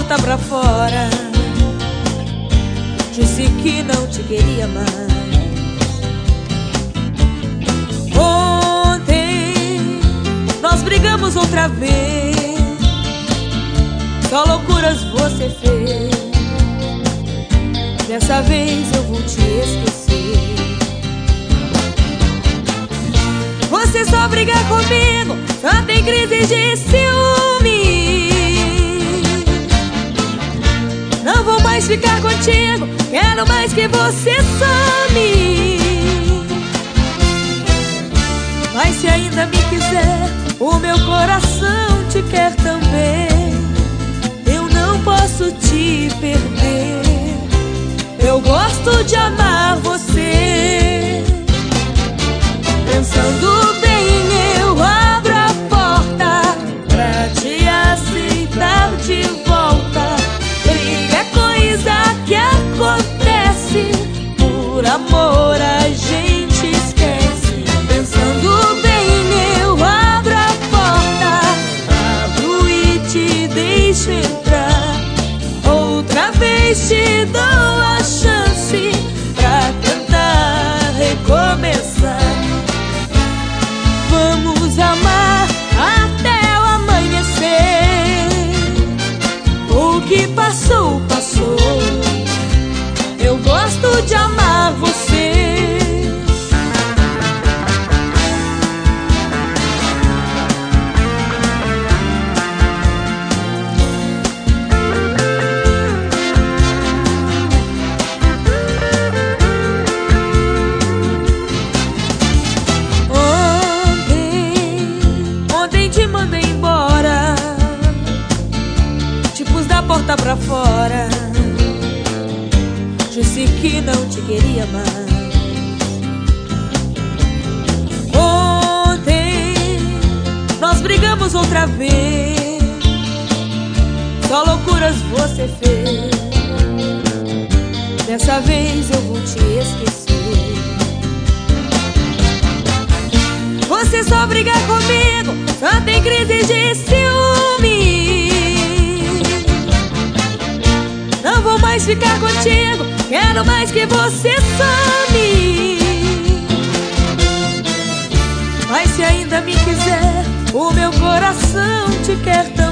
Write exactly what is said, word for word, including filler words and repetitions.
porta pra fora, disse que não te queria mais. Ontem nós brigamos outra vez, só loucuras você fez. Dessa vez eu vou te esquecer. Você só briga comigo, só tem crise de ciúme. Não vou mais ficar contigo, quero mais que você some. Mas se ainda me quiser, o meu coração te quer também. Eu não posso te perder, eu gosto de amar você. Pensando bem, eu abro a porta pra te aceitar de volta. Briga é coisa que acontece, por amor a gente esquece. Pensando bem, eu abro a porta, abro e te deixo entrar. Outra vez te dou a chance pra tentar recomeçar. Vamos amar até o amanhecer. O que passou, passou. Eu gosto de amar você. Te mandei embora, te pus da porta pra fora, disse que não te queria mais. Ontem nós brigamos outra vez, só loucuras você fez. Dessa vez eu vou te esquecer. Você só briga comigo, só tem crise de ciúme. Não vou mais ficar contigo, quero mais que você some. Mas se ainda me quiser, o meu coração te quer tanto.